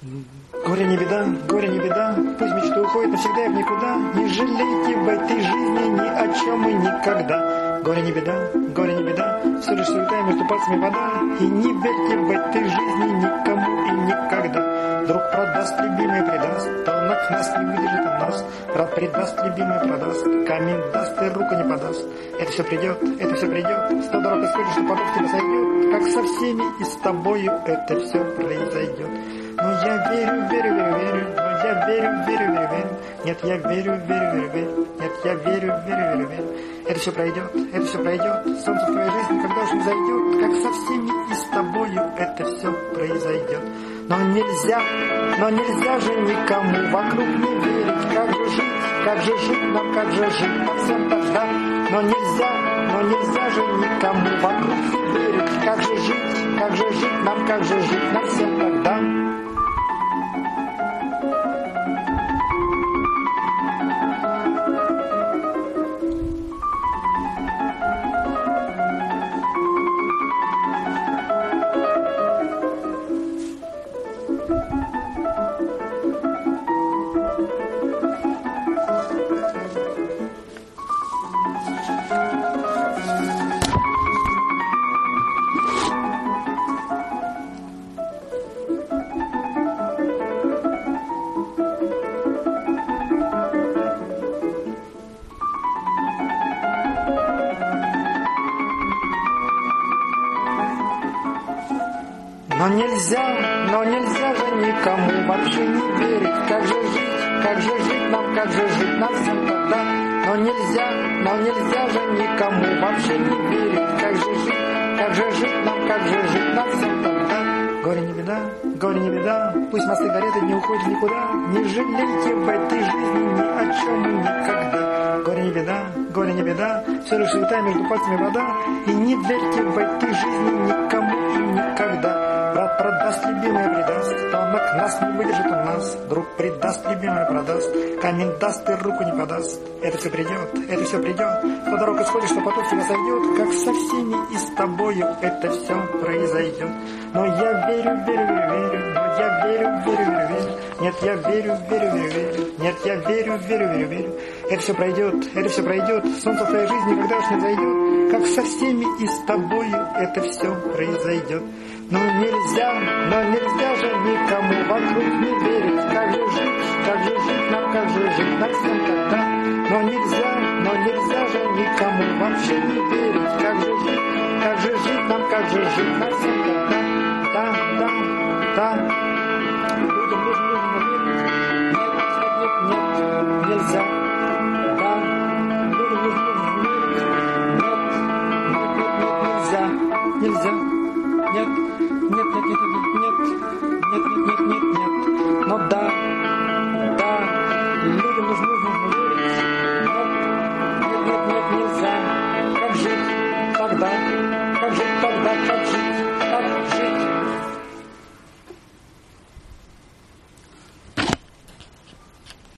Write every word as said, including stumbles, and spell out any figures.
Горе не беда, горе не беда, пусть мечты уходят навсегда и в никуда. Не жалейте в этой жизни ни о чем и никогда. Горе не беда, горе не беда, все лишь суета, между пальцами вода. И не верьте в этой жизни никому и никогда. Друг продаст, любимый предаст, тонок нас не выдержит от нас. Брат предаст, любимый продаст, камень даст и руку не подаст. Это все придет, это все придет, сто дорог исходишь, что поток тебя сойдет. Как со всеми и с тобою это все произойдет. Но я верю, верю, верю, верю, но я верю, верю, верю, верю. Нет, я верю, верю, верю, верю. Нет, я верю, верю, верю, верю. Это все пройдет, это все пройдет. Солнце в твоей жизни, когда уж не зайдет. Как со всеми и с тобою это все произойдет. Но нельзя, но нельзя же никому вокруг не верить. Как же жить, как же жить нам, как же жить нам всем тогда. Но нельзя, но нельзя же никому вокруг не верить. Как же жить, как же жить нам, как же жить нам всем тогда. Но нельзя, но нельзя же никому вообще не верить. Как же жить, как же жить нам, как же жить нам всем тогда. Но нельзя, но нельзя же никому вообще не верить. Как же жить, как же жить нам, как же жить нам всем тогда. Горе не беда, горе не беда, пусть мосты горят и не уходят никуда. Не жалейте в этой жизни ни о чем и никогда. Горе не беда, горе не беда, все лишь суета, между пальцами вода. И не верьте в этой жизни никому и никогда. Брат продаст, любимый предаст, тонок нас не выдержит у нас. Друг предаст, любимый продаст, камень даст и руку не подаст. Это все придет, это все придет, по дорогу сходишь, что поток тебя сойдет. Как со всеми и с тобою это все произойдет. Но я верю, верю, верю, верю, но я верю, верю, верю, верю. Нет, я верю, верю, верю, верю. Нет, я верю, верю, верю, верю. Это все пройдет, это все пройдет, солнце в твоей жизни когда уж не зайдет. Как со всеми и с тобою это все произойдет. Но нельзя, но нельзя же никому вокруг не верить. Как же жить, как же жить нам, как же жить нам всем тогда. Но нельзя, но нельзя же никому вообще не верить. Как же жить, как же жить нам, как же жить нам всем тогда. Да, да, да. Людям нужно, нужно верить. Нет, нет, нет, нельзя. Да, людям нужно, нужно верить. Нет, нет, нет, нет, нельзя. Нельзя. Нет, нет, нет, нет, нет, нет, нет, нет, нет, нет. Но да, да, людям нужно, нужно верить. Нет, нет, нет, нет, нельзя. Как жить тогда?